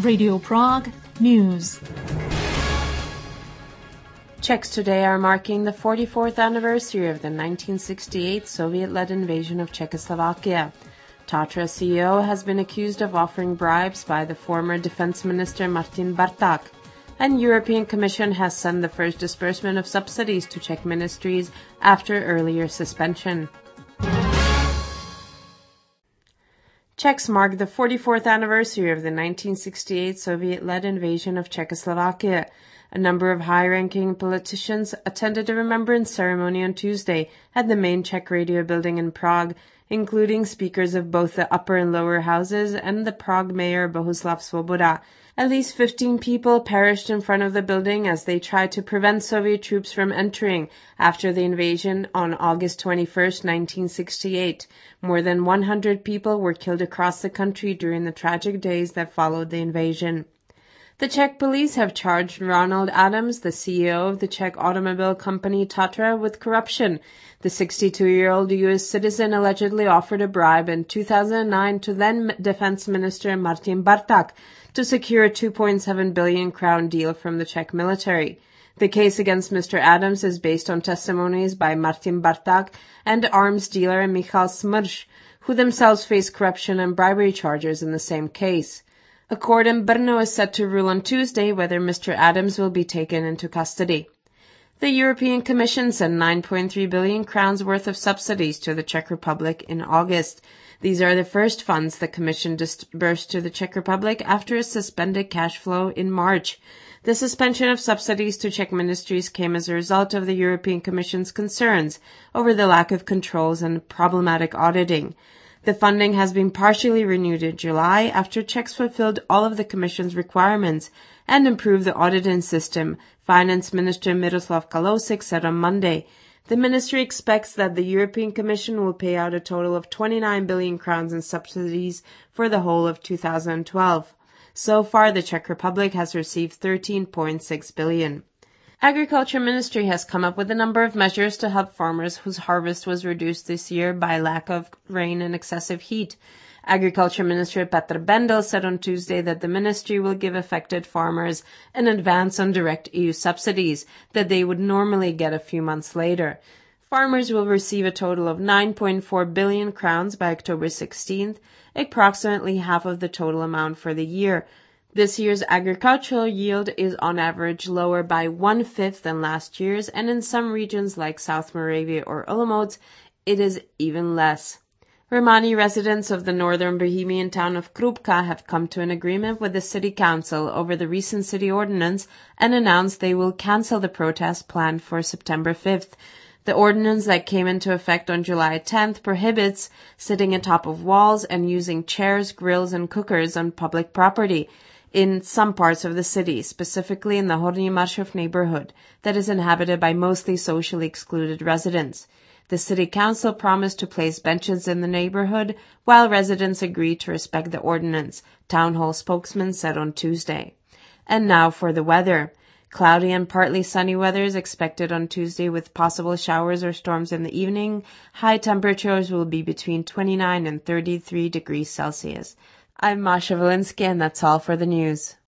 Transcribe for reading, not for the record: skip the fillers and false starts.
Radio Prague News. Czechs today are marking the 44th anniversary of the 1968 Soviet-led invasion of Czechoslovakia. Tatra CEO has been accused of offering bribes by the former defense minister Martin Barták. And European Commission has sent the first disbursement of subsidies to Czech ministries after earlier suspension. Czechs mark the 44th anniversary of the 1968 Soviet-led invasion of Czechoslovakia. A number of high-ranking politicians attended a remembrance ceremony on Tuesday at the main Czech radio building in Prague, including speakers of both the upper and lower houses and the Prague mayor Bohuslav Svoboda. At least 15 people perished in front of the building as they tried to prevent Soviet troops from entering after the invasion on August 21, 1968. More than 100 people were killed across the country during the tragic days that followed the invasion. The Czech police have charged Ronald Adams, the CEO of the Czech automobile company Tatra, with corruption. The 62-year-old U.S. citizen allegedly offered a bribe in 2009 to then Defense Minister Martin Barták to secure a 2.7 billion crown deal from the Czech military. The case against Mr. Adams is based on testimonies by Martin Barták and arms dealer Michal Smrš, who themselves face corruption and bribery charges in the same case. A court in Brno is set to rule on Tuesday whether Mr. Adams will be taken into custody. The European Commission sent 9.3 billion crowns worth of subsidies to the Czech Republic in August. These are the first funds the Commission disbursed to the Czech Republic after a suspended cash flow in March. The suspension of subsidies to Czech ministries came as a result of the European Commission's concerns over the lack of controls and problematic auditing. The funding has been partially renewed in July after Czechs fulfilled all of the Commission's requirements and improved the auditing system, Finance Minister Miroslav Kalousek said on Monday. The ministry expects that the European Commission will pay out a total of 29 billion crowns in subsidies for the whole of 2012. So far, the Czech Republic has received 13.6 billion. Agriculture Ministry has come up with a number of measures to help farmers whose harvest was reduced this year by lack of rain and excessive heat. Agriculture Minister Petr Bendel said on Tuesday that the ministry will give affected farmers an advance on direct EU subsidies that they would normally get a few months later. Farmers will receive a total of 9.4 billion crowns by October 16th, approximately half of the total amount for the year. This year's agricultural yield is on average lower by 1/5 than last year's, and in some regions like South Moravia or Olomouc, it is even less. Romani residents of the northern Bohemian town of Krupka have come to an agreement with the city council over the recent city ordinance and announced they will cancel the protest planned for September 5th. The ordinance that came into effect on July 10th prohibits sitting atop of walls and using chairs, grills, and cookers on public property in some parts of the city, specifically in the Horní Maršov neighborhood, that is inhabited by mostly socially excluded residents. The city council promised to place benches in the neighborhood, while residents agreed to respect the ordinance, town hall spokesman said on Tuesday. And now for the weather. Cloudy and partly sunny weather is expected on Tuesday with possible showers or storms in the evening. High temperatures will be between 29 and 33 degrees Celsius. I'm Masha Valinsky, and that's all for the news.